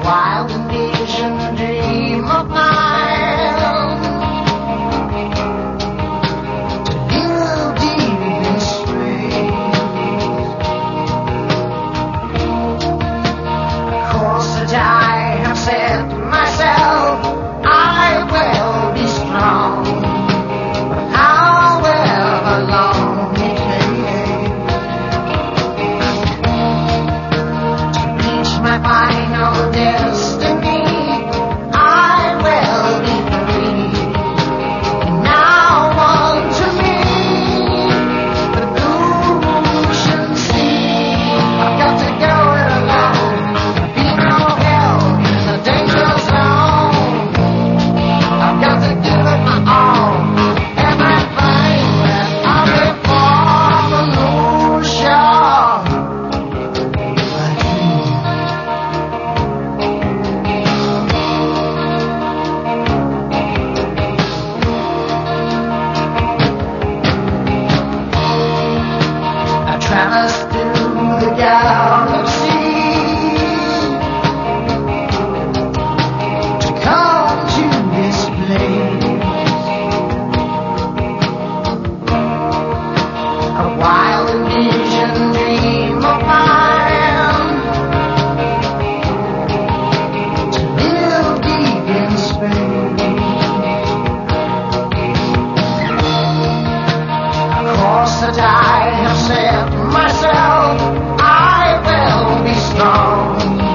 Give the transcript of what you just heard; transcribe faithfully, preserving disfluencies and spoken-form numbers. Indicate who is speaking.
Speaker 1: wild vision dream of mine to live deep in space. Of course that I have said to myself, I will be strong, but however long it may, to reach my final destiny, I will be free. Now unto me the blue ocean sea. I've got to go it alone, be no hell in the danger zone. I've got to give it my all, everything that I've before the new shore. Like me. I traverse through the galaxy to come to this place, a wild vision dream of mine to live deep in space. Of course that I have said to myself, I will be strong,